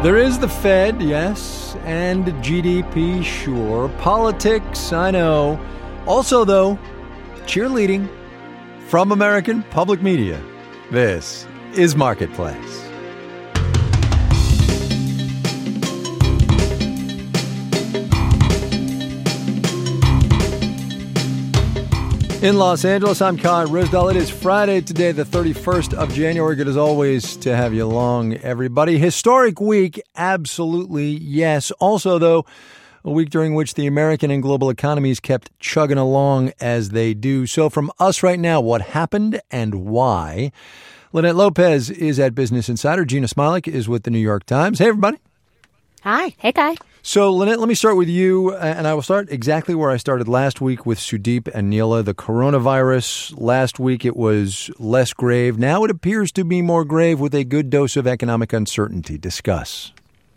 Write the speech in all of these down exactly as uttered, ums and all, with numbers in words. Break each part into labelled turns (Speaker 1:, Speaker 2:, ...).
Speaker 1: There is the Fed, yes, and G D P, sure. Politics, I know. Also, though, cheerleading from American public media. This is Marketplace. In Los Angeles, I'm Kai Ryssdal. It is Friday today, the thirty-first of January. Good as always to have you along, everybody. Historic week, absolutely, yes. Also, though, a week during which the American and global economies kept chugging along as they do. So from us right now, what happened and why? Lynette Lopez is at Business Insider. Gina Smilik is with the New York Times. Hey, everybody.
Speaker 2: Hi. Hey, Kai.
Speaker 1: So, Lynette, let me start with you, and I will start exactly where I started last week with Sudeep and Neela. The coronavirus, last week it was less grave. Now it appears to be more grave with a good dose of economic uncertainty. Discuss.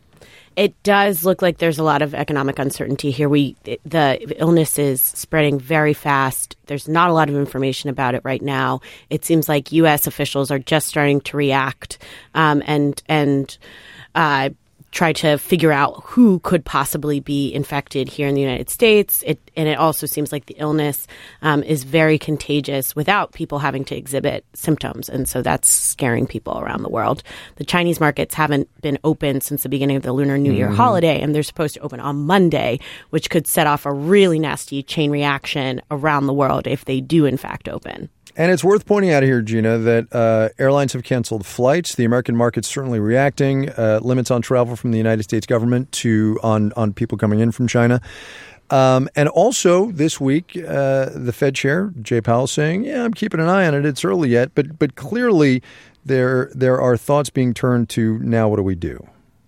Speaker 2: It does look like there's a lot of economic uncertainty here. We the illness is spreading very fast. There's not a lot of information about it right now. It seems like U S officials are just starting to react um, and and uh try to figure out who could possibly be infected here in the United States. It, and it also seems like the illness um, is very contagious without people having to exhibit symptoms. And so that's scaring people around the world. The Chinese markets haven't been open since the beginning of the Lunar New Year mm-hmm. holiday, and they're supposed to open on Monday, which could set off a really nasty chain reaction around the world if they do, in fact, open.
Speaker 1: And it's worth pointing out here, Gina, that uh, airlines have canceled flights. The American market's certainly reacting. Uh, limits on travel from the United States government to on, on people coming in from China. Um, and also this week, uh, the Fed chair, Jay Powell, saying, yeah, I'm keeping an eye on it. It's early yet. But but clearly there there are thoughts being turned to now what do we do?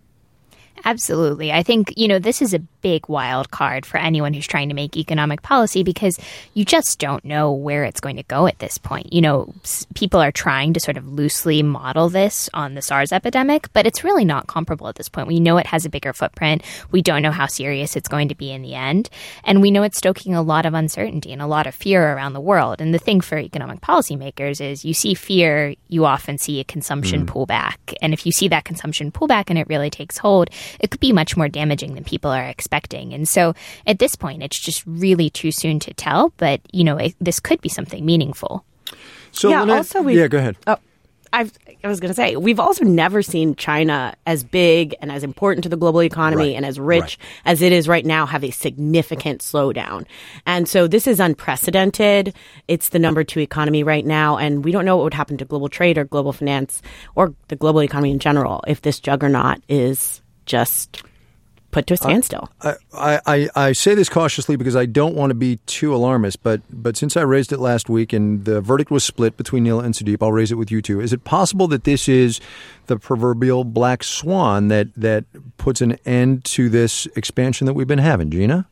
Speaker 3: Absolutely. I think, you know, this is a big wild card for anyone who's trying to make economic policy because you just don't know where it's going to go at this point. You know, people are trying to sort of loosely model this on the SARS epidemic, but it's really not comparable at this point. We know it has a bigger footprint. We don't know how serious it's going to be in the end. And we know it's stoking a lot of uncertainty and a lot of fear around the world. And the thing for economic policymakers is you see fear, you often see a consumption mm. pullback. And if you see that consumption pullback and it really takes hold, it could be much more damaging than people are expecting. And so at this point, it's just really too soon to tell. But, you know, it, this could be something meaningful.
Speaker 1: So,
Speaker 2: yeah,
Speaker 1: Lynette,
Speaker 2: also we,
Speaker 1: yeah, go ahead.
Speaker 2: Oh, I've, I was going to say, we've also never seen China as big and as important to the global economy
Speaker 1: right.
Speaker 2: and as rich
Speaker 1: right.
Speaker 2: as it is right now have a significant slowdown. And so this is unprecedented. It's the number two economy right now. And we don't know what would happen to global trade or global finance or the global economy in general if this juggernaut is just put to a standstill.
Speaker 1: I, I, I, I say this cautiously because I don't want to be too alarmist, but but since I raised it last week and the verdict was split between Neela and Sudeep, I'll raise it with you too. Is it possible that this is the proverbial black swan that, that puts an end to this expansion that we've been having, Gina?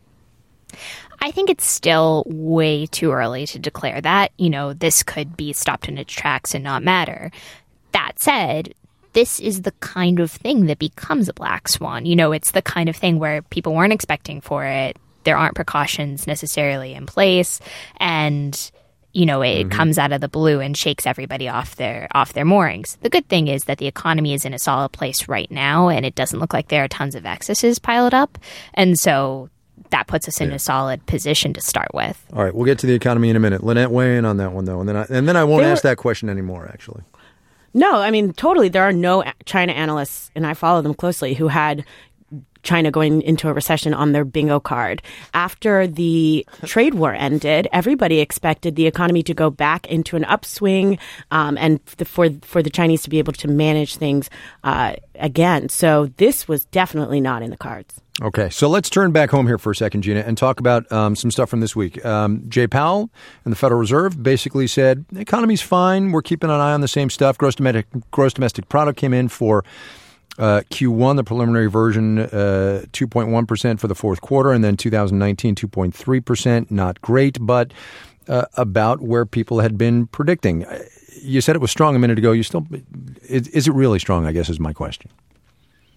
Speaker 3: I think it's still way too early to declare that. You know, this could be stopped in its tracks and not matter. That said, this is the kind of thing that becomes a black swan. You know, it's the kind of thing where people weren't expecting for it. There aren't precautions necessarily in place. And, you know, it mm-hmm. comes out of the blue and shakes everybody off their off their moorings. The good thing is that the economy is in a solid place right now, and it doesn't look like there are tons of excesses piled up. And so that puts us in yeah. a solid position to start with.
Speaker 1: All right, we'll get to the economy in a minute. Lynette, weigh in on that one, though. And then I, and then I won't
Speaker 2: they
Speaker 1: ask
Speaker 2: were-
Speaker 1: that question anymore, actually.
Speaker 2: No, I mean, totally. There are no China analysts, and I follow them closely, who had China going into a recession on their bingo card. After the trade war ended, everybody expected the economy to go back into an upswing um, and the, for for the Chinese to be able to manage things uh, again. So this was definitely not in the cards.
Speaker 1: Okay, so let's turn back home here for a second, Gina, and talk about um, some stuff from this week. Um, Jay Powell and the Federal Reserve basically said, the economy's fine. We're keeping an eye on the same stuff. Gross domestic, gross domestic product came in for uh, Q one, the preliminary version, uh, two point one percent for the fourth quarter, and then two thousand nineteen, two point three percent. Not great, but uh, about where people had been predicting. You said it was strong a minute ago. You still, is, is it really strong, I guess, is my question.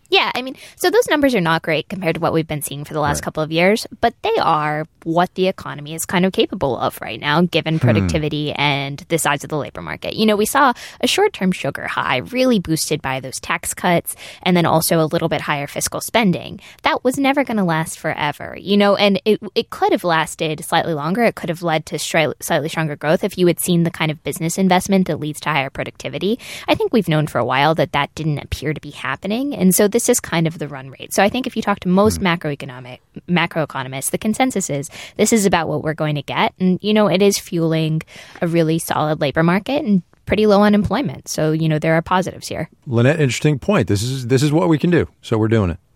Speaker 3: Yeah, I mean, so those numbers are not great compared to what we've been seeing for the last right. couple of years, but they are what the economy is kind of capable of right now, given productivity hmm. and the size of the labor market. You know, we saw a short-term sugar high really boosted by those tax cuts and then also a little bit higher fiscal spending. That was never going to last forever, you know, and it it could have lasted slightly longer. It could have led to stri- slightly stronger growth if you had seen the kind of business investment that leads to higher productivity. I think we've known for a while that that didn't appear to be happening, and so this This is kind of the run rate. So I think if you talk to most mm. macroeconomic macroeconomists, the consensus is this is about what we're going to get. And, you know, it is fueling a really solid labor market and pretty low unemployment. So, you know, there are positives here.
Speaker 1: Lynette, interesting point. This is this is what we can do. So we're doing it.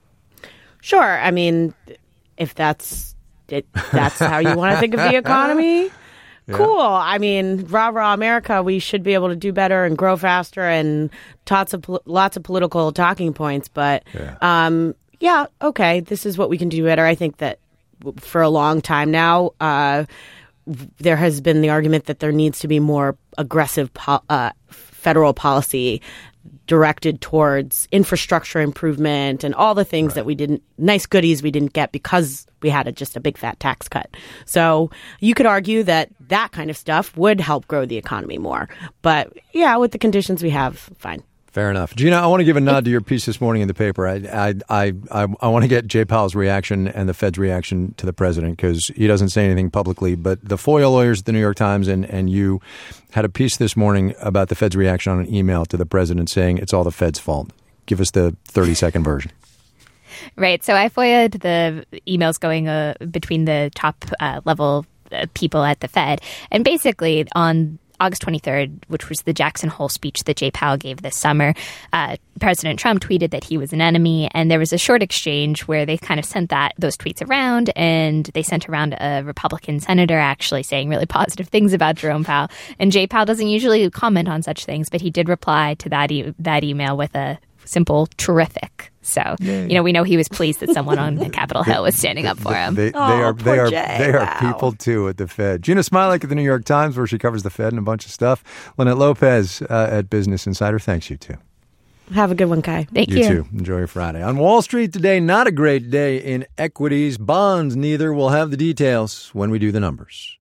Speaker 2: Sure. I mean, if that's it, that's how you want to think of the economy. Yeah. Cool. I mean, rah, rah, America, we should be able to do better and grow faster and lots of, lots of political talking points. But, yeah. Um, yeah, okay, this is what we can do better. I think that for a long time now, uh, there has been the argument that there needs to be more aggressive po- uh, federal policy directed towards infrastructure improvement and all the things right. that we didn't, nice goodies we didn't get because we had a, just a big fat tax cut. So you could argue that that kind of stuff would help grow the economy more. But yeah, with the conditions we have, fine.
Speaker 1: Fair enough. Gina, I want to give a nod to your piece this morning in the paper. I I I, I, I want to get Jay Powell's reaction and the Fed's reaction to the president because he doesn't say anything publicly. But the FOIA lawyers at the New York Times and, and you had a piece this morning about the Fed's reaction on an email to the president saying it's all the Fed's fault. Give us the thirty-second version.
Speaker 3: Right. So I FOIA'd the emails going uh, between the top uh, level uh, people at the Fed. And basically on August twenty-third, which was the Jackson Hole speech that Jay Powell gave this summer, uh, President Trump tweeted that he was an enemy. And there was a short exchange where they kind of sent that those tweets around. And they sent around a Republican senator actually saying really positive things about Jerome Powell. And Jay Powell doesn't usually comment on such things, but he did reply to that, e- that email with a simple terrific. So, Yay. you know, we know he was pleased that someone on Capitol Hill was standing up for him.
Speaker 1: They, they, they
Speaker 2: oh,
Speaker 1: are they are
Speaker 2: Jay.
Speaker 1: they are
Speaker 2: wow.
Speaker 1: people too at the Fed. Gina Smilek at the New York Times, where she covers the Fed and a bunch of stuff. Lynette Lopez uh, at Business Insider. Thanks, you too.
Speaker 2: Have a good one, Kai.
Speaker 3: Thank you.
Speaker 1: You too. Enjoy your Friday. On Wall Street today, not a great day in equities. Bonds, neither. We'll have the details when we do the numbers.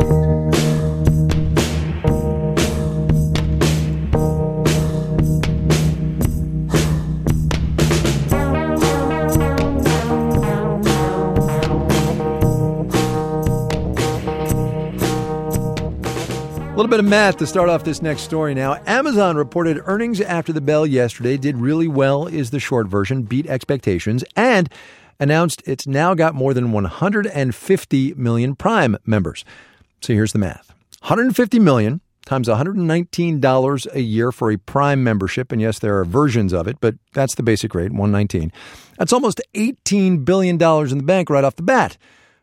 Speaker 1: A little bit of math to start off this next story now. Amazon reported earnings after the bell yesterday. Did really well is the short version, beat expectations, and announced it's now got more than one hundred fifty million Prime members. So here's the math. one hundred fifty million times one hundred nineteen dollars a year for a Prime membership. And yes, there are versions of it, but that's the basic rate, one hundred nineteen dollars. That's almost eighteen billion dollars in the bank right off the bat.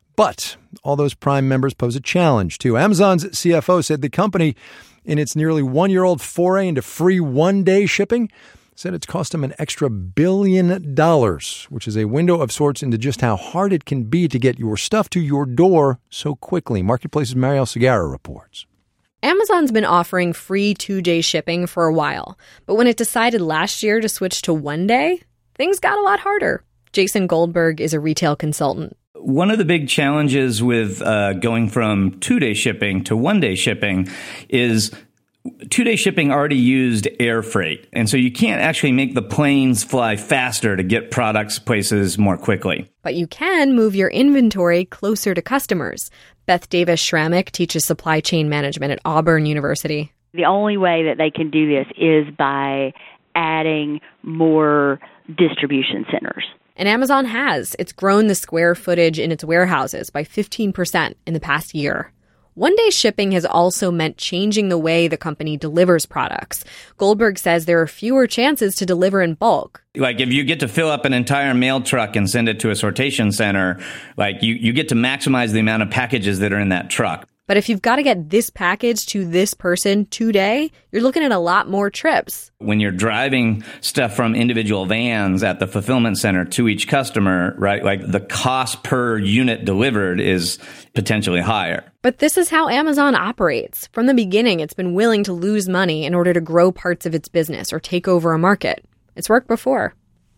Speaker 1: But all those Prime members pose a challenge, too. Amazon's C F O said the company, in its nearly one-year-old foray into free one-day shipping, said it's cost them an extra billion dollars, which is a window of sorts into just how hard it can be to get your stuff to your door so quickly. Marketplace's Marielle Segarra reports.
Speaker 4: Amazon's been offering free two-day shipping for a while, but when it decided last year to switch to one day, things got a lot harder. Jason Goldberg is a retail consultant.
Speaker 5: One of the big challenges with uh, going from two-day shipping to one-day shipping is two-day shipping already used air freight. And so you can't actually make the planes fly faster to get products places more quickly.
Speaker 4: But you can move your inventory closer to customers. Beth Davis-Schrammick teaches supply chain management at Auburn University.
Speaker 6: The only way that they can do this is by adding more distribution centers.
Speaker 4: And Amazon has. It's grown the square footage in its warehouses by fifteen percent in the past year. One-day shipping has also meant changing the way the company delivers products. Goldberg says there are fewer chances to deliver in bulk.
Speaker 5: Like if you get to fill up an entire mail truck and send it to a sortation center, like you, you get to maximize the amount of packages that are in that truck.
Speaker 4: But if you've got to get this package to this person today, you're looking at a lot more trips.
Speaker 5: When you're driving stuff from individual vans at the fulfillment center to each customer, right, like the cost per unit delivered is potentially higher.
Speaker 4: But this is how Amazon operates. From the beginning, it's been willing to lose money in order to grow parts of its business or take over a market. It's worked before.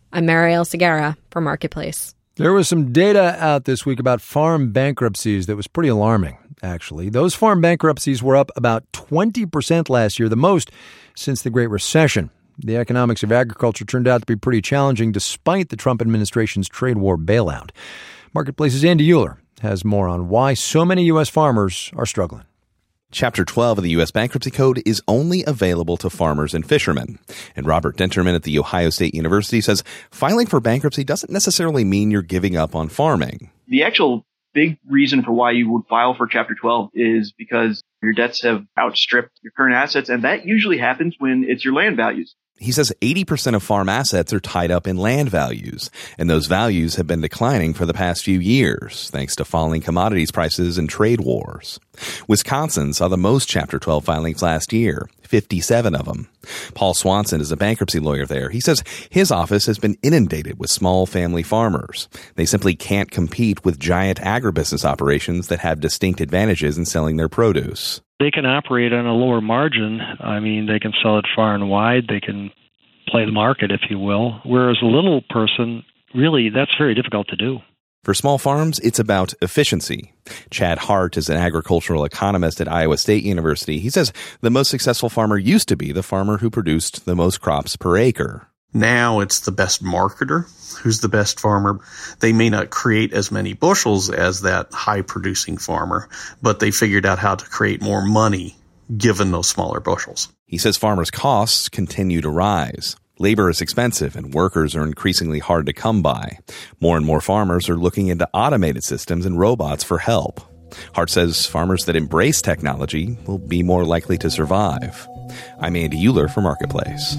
Speaker 4: I'm Marielle Segarra for Marketplace.
Speaker 1: There was some data out this week about farm bankruptcies that was pretty alarming, actually. Those farm bankruptcies were up about twenty percent last year, the most since the Great Recession. The economics of agriculture turned out to be pretty challenging despite the Trump administration's trade war bailout. Marketplace's Andy Euler has more on why so many U S farmers are struggling.
Speaker 7: Chapter twelve of the U S Bankruptcy Code is only available to farmers and fishermen. And Robert Denterman at The Ohio State University says filing for bankruptcy doesn't necessarily mean you're giving up on farming.
Speaker 8: The actual big reason for why you would file for Chapter twelve is because your debts have outstripped your current assets, and that usually happens when it's your land values.
Speaker 7: He says eighty percent of farm assets are tied up in land values, and those values have been declining for the past few years, thanks to falling commodities prices and trade wars. Wisconsin saw the most Chapter twelve filings last year, fifty-seven of them. Paul Swanson is a bankruptcy lawyer there. He says his office has been inundated with small family farmers. They simply can't compete with giant agribusiness operations that have distinct advantages in selling their produce.
Speaker 9: They can operate on a lower margin. I mean, they can sell it far and wide. They can play the market, if you will. Whereas a little person, really, that's very difficult to do.
Speaker 7: For small farms, it's about efficiency. Chad Hart is an agricultural economist at Iowa State University. He says the most successful farmer used to be the farmer who produced the most crops per acre.
Speaker 10: Now it's the best marketer who's the best farmer. They may not create as many bushels as that high-producing farmer, but they figured out how to create more money given those smaller bushels.
Speaker 7: He says farmers' costs continue to rise. Labor is expensive and workers are increasingly hard to come by. More and more farmers are looking into automated systems and robots for help. Hart says farmers that embrace technology will be more likely to survive. I'm Andy Euler for Marketplace.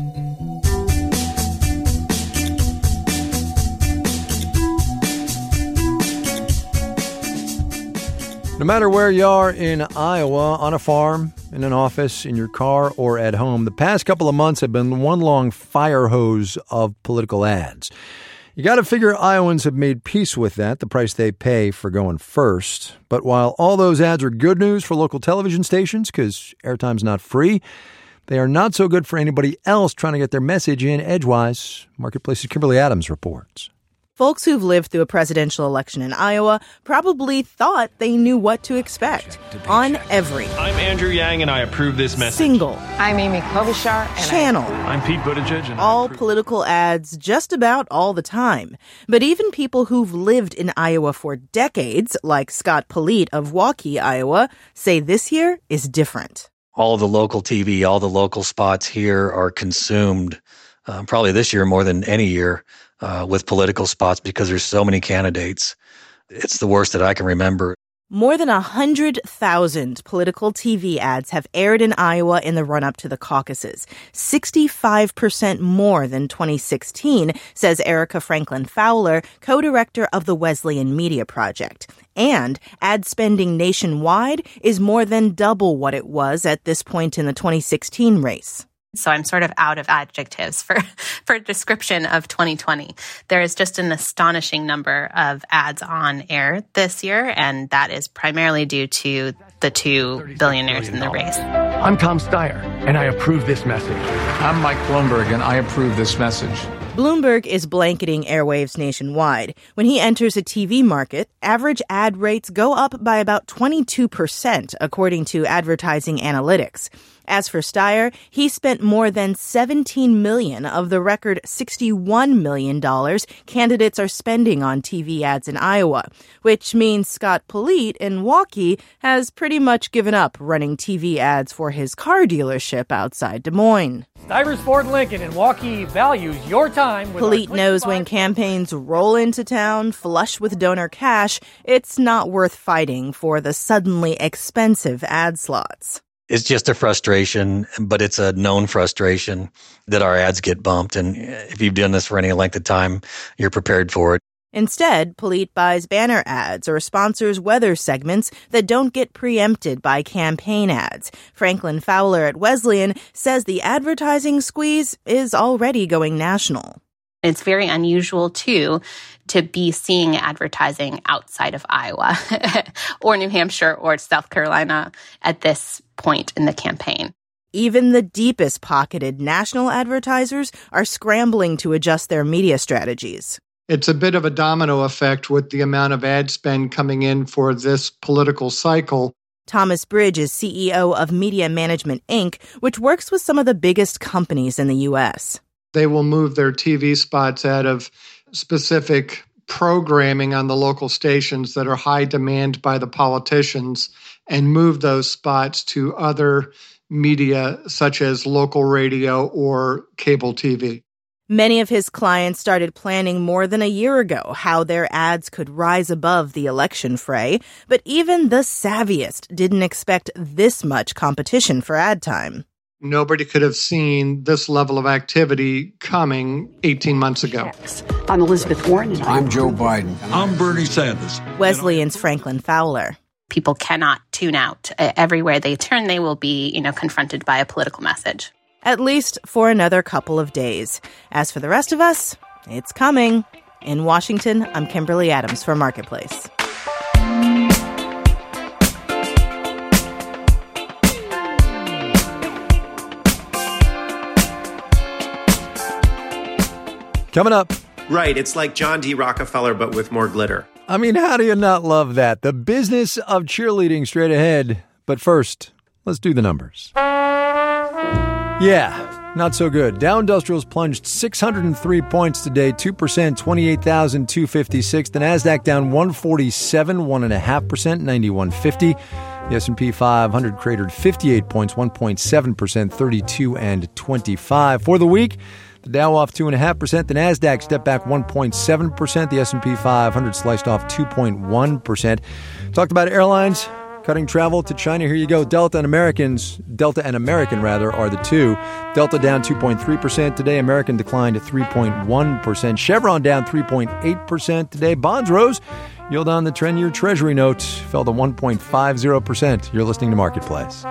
Speaker 1: No matter where you are in Iowa, on a farm, in an office, in your car, or at home, the past couple of months have been one long fire hose of political ads. You got to figure Iowans have made peace with that, the price they pay for going first. But while all those ads are good news for local television stations, because airtime's not free, they are not so good for anybody else trying to get their message in edgewise. Marketplace's Kimberly Adams reports.
Speaker 11: Folks who've lived through a presidential election in Iowa probably thought they knew what to expect on every
Speaker 12: I'm Andrew Yang, and I approve this message.
Speaker 11: Single.
Speaker 13: I'm Amy Klobuchar, and
Speaker 11: channel.
Speaker 13: I...
Speaker 12: I'm Pete Buttigieg, and
Speaker 11: all political ads just about all the time. But even people who've lived in Iowa for decades, like Scott Polite of Waukee, Iowa, say this year is different.
Speaker 14: All the local T V, all the local spots here are consumed, uh, probably this year more than any year, Uh, with political spots because there's so many candidates. It's the worst that I can remember.
Speaker 11: More than one hundred thousand political T V ads have aired in Iowa in the run-up to the caucuses, sixty-five percent more than twenty sixteen, says Erica Franklin Fowler, co-director of the Wesleyan Media Project. And ad spending nationwide is more than double what it was at this point in the twenty sixteen race.
Speaker 15: So I'm sort of out of adjectives for, for description of twenty twenty. There is just an astonishing number of ads on air this year, and that is primarily due to the two billionaires in the race.
Speaker 16: I'm Tom Steyer, and I approve this message.
Speaker 17: I'm Mike Bloomberg, and I approve this message.
Speaker 11: Bloomberg is blanketing airwaves nationwide. When he enters a T V market, average ad rates go up by about twenty-two percent, according to Advertising Analytics. As for Steyer, he spent more than seventeen million dollars of the record sixty-one million dollars candidates are spending on T V ads in Iowa, which means Scott Polite in Waukee has pretty much given up running T V ads for his car dealership outside Des Moines.
Speaker 18: Stivers Ford Lincoln in Waukee values your time.
Speaker 11: Polite knows when campaigns roll into town flush with donor cash, it's not worth fighting for the suddenly expensive ad slots.
Speaker 14: It's just a frustration, but it's a known frustration that our ads get bumped. And if you've done this for any length of time, you're prepared for it.
Speaker 11: Instead, Polite buys banner ads or sponsors weather segments that don't get preempted by campaign ads. Franklin Fowler at Wesleyan says the advertising squeeze is already going national.
Speaker 15: It's very unusual, too, to be seeing advertising outside of Iowa or New Hampshire or South Carolina at this point in the campaign.
Speaker 11: Even the deepest pocketed national advertisers are scrambling to adjust their media strategies.
Speaker 19: It's a bit of a domino effect with the amount of ad spend coming in for this political cycle.
Speaker 11: Thomas Bridge is C E O of Media Management, Incorporated, which works with some of the biggest companies in the U S.
Speaker 19: They will move their T V spots out of specific programming on the local stations that are high demand by the politicians and move those spots to other media such as local radio or cable T V.
Speaker 11: Many of his clients started planning more than a year ago how their ads could rise above the election fray, but even the savviest didn't expect this much competition for ad time.
Speaker 19: Nobody could have seen this level of activity coming eighteen months ago.
Speaker 20: I'm Elizabeth Warren. And
Speaker 21: I'm Joe Biden. I'm Bernie Sanders.
Speaker 11: Wesleyan's Franklin Fowler.
Speaker 15: People cannot tune out. Everywhere they turn, they will be, you know, confronted by a political message.
Speaker 11: At least for another couple of days. As for the rest of us, it's coming. In Washington, I'm Kimberly Adams for Marketplace.
Speaker 1: Coming up.
Speaker 22: Right, it's like John D. Rockefeller, but with more glitter.
Speaker 1: I mean, how do you not love that? The business of cheerleading straight ahead. But first, let's do the numbers. Yeah, not so good. Dow Industrials plunged six hundred three points today, two percent, twenty-eight thousand two hundred fifty-six. The Nasdaq down one forty-seven, one point five percent, ninety-one fifty. The S and P five hundred cratered fifty-eight points, one point seven percent, thirty-two and twenty-five. For the week, the Dow off two point five percent. The Nasdaq stepped back one point seven percent. The S and P five hundred sliced off two point one percent. Talked about airlines cutting travel to China. Here you go. Delta and Americans, Delta and American rather, are the two. Delta down two point three percent today. American declined three point one percent. Chevron down three point eight percent today. Bonds rose. Yield on the ten-year Treasury note fell to one point five zero percent. You're listening to Marketplace.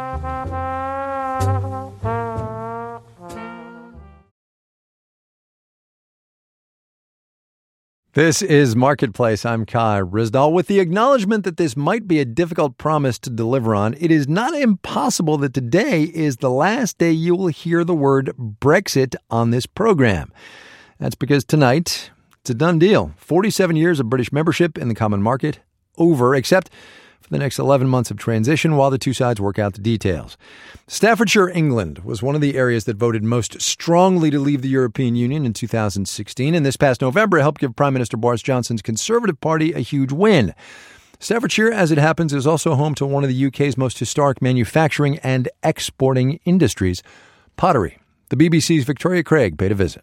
Speaker 1: This is Marketplace. I'm Kai Ryssdal. With the acknowledgement that this might be a difficult promise to deliver on, it is not impossible that today is the last day you will hear the word Brexit on this program. That's because tonight, it's a done deal. forty-seven years of British membership in the common market, over, except for the next eleven months of transition while the two sides work out the details. Staffordshire, England, was one of the areas that voted most strongly to leave the European Union in two thousand sixteen, and this past November helped give Prime Minister Boris Johnson's Conservative Party a huge win. Staffordshire, as it happens, is also home to one of the U K's most historic manufacturing and exporting industries, pottery. The B B C's Victoria Craig paid a visit.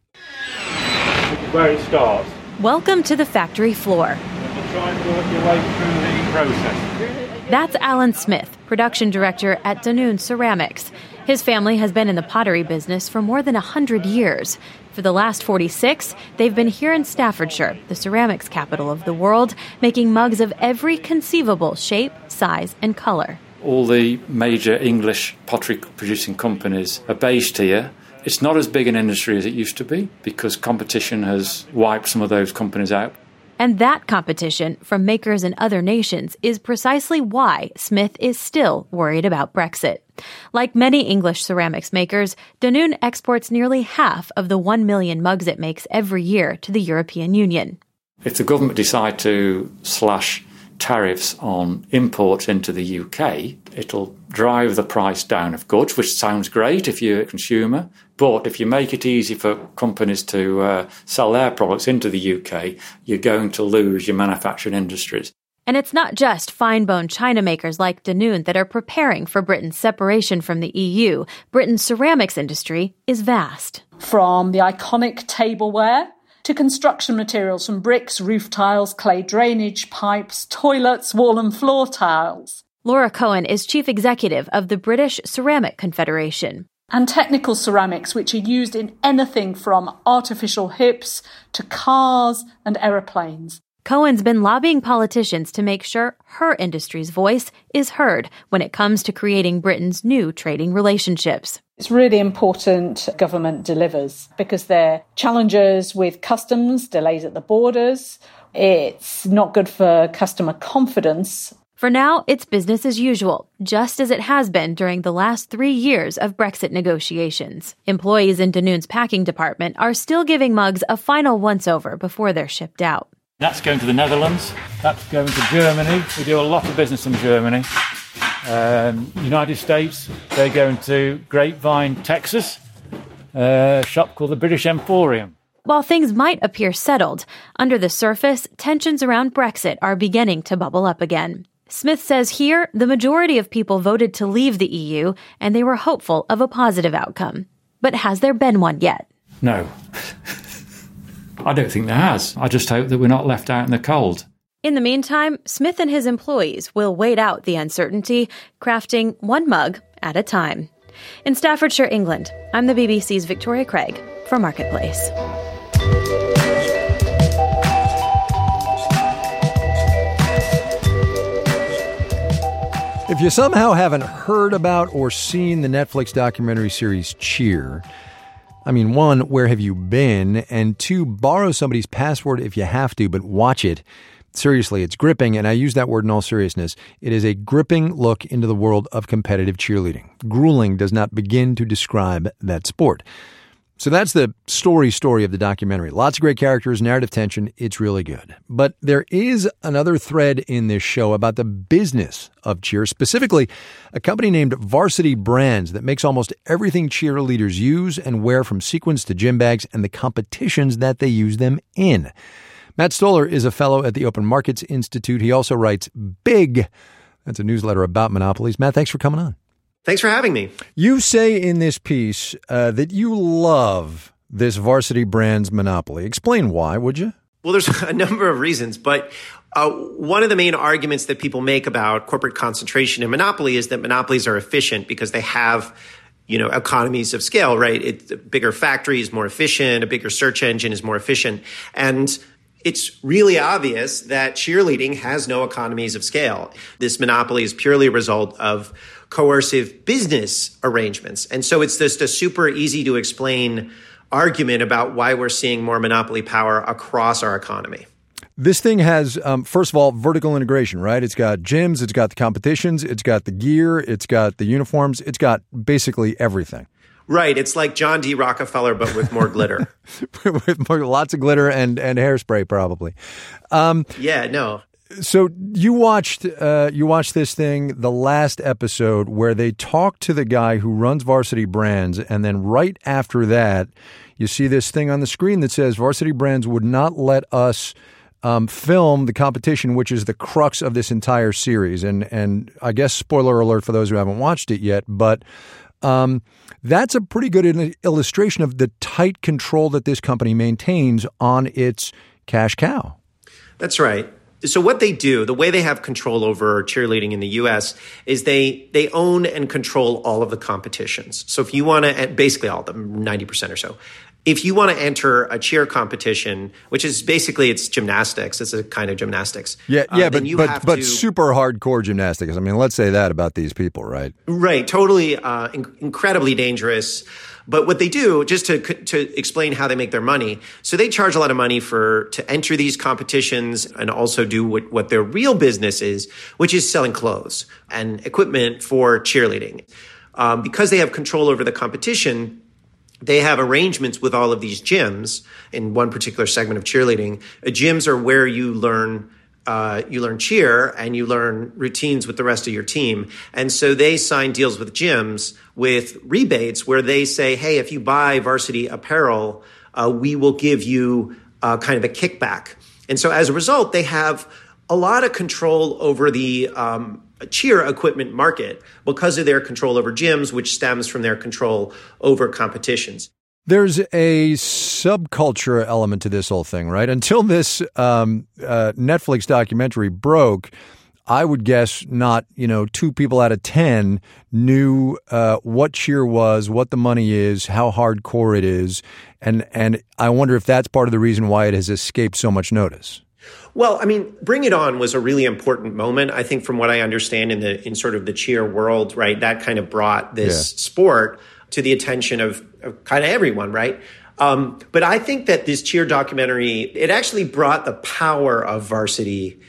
Speaker 23: Where it starts.
Speaker 24: Welcome to the factory floor.
Speaker 23: Try and work your way through the process.
Speaker 24: That's Alan Smith, production director at Danone Ceramics. His family has been in the pottery business for more than one hundred years. For the last forty-six, they've been here in Staffordshire, the ceramics capital of the world, making mugs of every conceivable shape, size, and color.
Speaker 25: All the major English pottery producing companies are based here. It's not as big an industry as it used to be because competition has wiped some of those companies out.
Speaker 24: And that competition from makers in other nations is precisely why Smith is still worried about Brexit. Like many English ceramics makers, Danone exports nearly half of the one million mugs it makes every year to the European Union.
Speaker 25: If the government decide to slash tariffs on imports into the U K, it'll drive the price down of goods, which sounds great if you're a consumer. But if you make it easy for companies to uh, sell their products into the U K, you're going to lose your manufacturing industries.
Speaker 24: And it's not just fine-bone china makers like Danone that are preparing for Britain's separation from the E U. Britain's ceramics industry is vast.
Speaker 26: From the iconic tableware to construction materials from bricks, roof tiles, clay drainage pipes, toilets, wall and floor tiles.
Speaker 24: Laura Cohen is chief executive of the British Ceramic Confederation.
Speaker 26: And technical ceramics, which are used in anything from artificial hips to cars and aeroplanes.
Speaker 24: Cohen's been lobbying politicians to make sure her industry's voice is heard when it comes to creating Britain's new trading relationships.
Speaker 26: It's really important government delivers because there are challenges with customs, delays at the borders. It's not good for customer confidence.
Speaker 24: For now, it's business as usual, just as it has been during the last three years of Brexit negotiations. Employees in Danoon's packing department are still giving mugs a final once-over before they're shipped out.
Speaker 23: That's going to the Netherlands. That's going to Germany. We do a lot of business in Germany. Um, United States, they're going to Grapevine, Texas, a shop called the British Emporium.
Speaker 24: While things might appear settled, under the surface, tensions around Brexit are beginning to bubble up again. Smith says here, the majority of people voted to leave the E U, and they were hopeful of a positive outcome. But has there been one yet?
Speaker 25: No. I don't think there has. I just hope that we're not left out in the cold.
Speaker 24: In the meantime, Smith and his employees will wait out the uncertainty, crafting one mug at a time. In Staffordshire, England, I'm the B B C's Victoria Craig for Marketplace.
Speaker 1: If you somehow haven't heard about or seen the Netflix documentary series Cheer, I mean, one, where have you been? And two, borrow somebody's password if you have to, but watch it. Seriously, it's gripping, and I use that word in all seriousness. It is a gripping look into the world of competitive cheerleading. Grueling does not begin to describe that sport. So that's the story story of the documentary. Lots of great characters, narrative tension. It's really good. But there is another thread in this show about the business of cheer, specifically a company named Varsity Brands that makes almost everything cheerleaders use and wear, from sequins to gym bags, and the competitions that they use them in. Matt Stoller is a fellow at the Open Markets Institute. He also writes Big. That's a newsletter about monopolies. Matt, thanks for coming on.
Speaker 22: Thanks for having me.
Speaker 1: You say in this piece uh, that you love this Varsity Brands monopoly. Explain why, would you?
Speaker 22: Well, there's a number of reasons, but uh, one of the main arguments that people make about corporate concentration and monopoly is that monopolies are efficient because they have, you know, economies of scale, right? It, a bigger factory is more efficient, a bigger search engine is more efficient. And it's really obvious that cheerleading has no economies of scale. This monopoly is purely a result of coercive business arrangements. And so it's just a super easy to explain argument about why we're seeing more monopoly power across our economy.
Speaker 1: This thing has, um, first of all, vertical integration, right? It's got gyms, it's got the competitions, it's got the gear, it's got the uniforms, it's got basically everything.
Speaker 22: Right. It's like John D. Rockefeller, but with more glitter.
Speaker 1: With more, lots of glitter and, and hairspray, probably. Um,
Speaker 22: yeah, no.
Speaker 1: So you watched uh, you watched this thing, the last episode, where they talk to the guy who runs Varsity Brands, and then right after that, you see this thing on the screen that says Varsity Brands would not let us um, film the competition, which is the crux of this entire series. And and I guess spoiler alert for those who haven't watched it yet, but um, that's a pretty good illustration of the tight control that this company maintains on its cash cow.
Speaker 22: That's right. So what they do, the way they have control over cheerleading in the U S is they they own and control all of the competitions. So if you want to, basically all of them, ninety percent or so. If you want to enter a cheer competition, which is basically, it's gymnastics, it's a kind of gymnastics.
Speaker 1: Yeah, yeah,
Speaker 22: uh,
Speaker 1: but but, but to, super hardcore gymnastics. I mean, let's say that about these people, right?
Speaker 22: Right, totally uh, in- incredibly dangerous. But what they do, just to to explain how they make their money, so they charge a lot of money for to enter these competitions and also do what, what their real business is, which is selling clothes and equipment for cheerleading. Um, because they have control over the competition, they have arrangements with all of these gyms in one particular segment of cheerleading. Uh, gyms are where you learn Uh, you learn cheer and you learn routines with the rest of your team. And so they sign deals with gyms with rebates where they say, hey, if you buy varsity apparel, uh, we will give you uh, kind of a kickback. And so as a result, they have a lot of control over the um, cheer equipment market because of their control over gyms, which stems from their control over competitions.
Speaker 1: There's a subculture element to this whole thing, right? Until this um, uh, Netflix documentary broke, I would guess not, you know, two people out of ten knew uh, what cheer was, what the money is, how hardcore it is. And, and I wonder if that's part of the reason why it has escaped so much notice.
Speaker 22: Well, I mean, Bring It On was a really important moment, I think, from what I understand in the in sort of the cheer world, right? That kind of brought this yeah. sport to the attention of, of kind of everyone, right? Um, but I think that this cheer documentary, it actually brought the power of varsity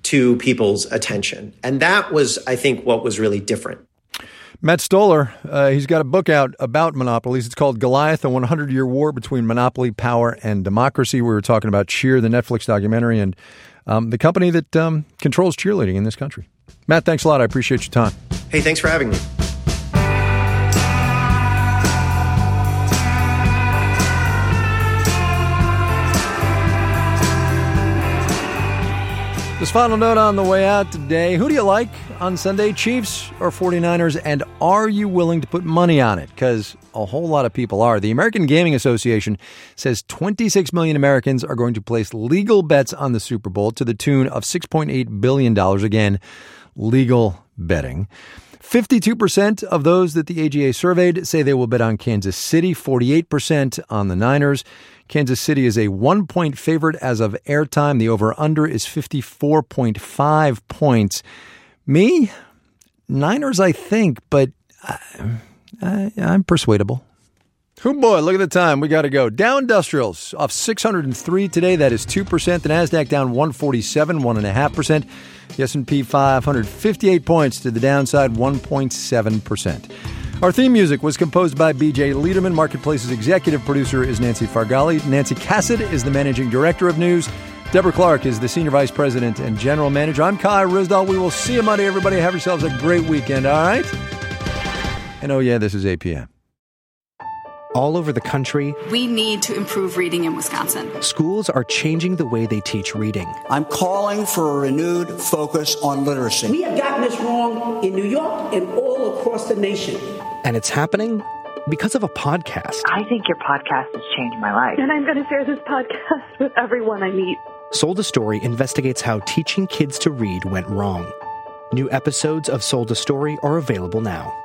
Speaker 22: to people's attention. And that was, I think, what was really different.
Speaker 1: Matt Stoller, uh, he's got a book out about monopolies. It's called Goliath, a one hundred year war between monopoly, power, and democracy. We were talking about Cheer, the Netflix documentary, and um, the company that um, controls cheerleading in this country. Matt, thanks a lot. I appreciate your time.
Speaker 22: Hey, thanks for having me.
Speaker 1: This final note on the way out today. Who do you like on Sunday, Chiefs or forty-niners? And are you willing to put money on it? Because a whole lot of people are. The American Gaming Association says twenty-six million Americans are going to place legal bets on the Super Bowl to the tune of six point eight billion dollars. Again, legal betting. fifty-two percent of those that the A G A surveyed say they will bet on Kansas City, forty-eight percent on the Niners. Kansas City is a one-point favorite as of airtime. The over-under is fifty-four point five points. Me? Niners, I think, but I, I, I'm persuadable. Oh boy, look at the time. We got to go. Dow Industrials off six hundred three today. That is two percent. The NASDAQ down one forty-seven, one point five percent. The S and P five hundred fifty-eight points to the downside, one point seven percent. Our theme music was composed by B J Liederman. Marketplace's executive producer is Nancy Fargali. Nancy Cassett is the managing director of news. Deborah Clark is the senior vice president and general manager. I'm Kai Ryssdal. We will see you Monday, everybody. Have yourselves a great weekend, all right? And oh, yeah, this is eight p.m.
Speaker 2: All over the country,
Speaker 3: we need to improve reading in Wisconsin.
Speaker 2: Schools are changing the way they teach reading.
Speaker 4: I'm calling for a renewed focus on literacy.
Speaker 5: We have gotten this wrong in New York and all across the nation.
Speaker 2: And it's happening because of a podcast.
Speaker 6: I think your podcast has changed my life.
Speaker 8: And I'm going to share this podcast with everyone I meet.
Speaker 2: Sold a Story investigates how teaching kids to read went wrong. New episodes of Sold a Story are available now.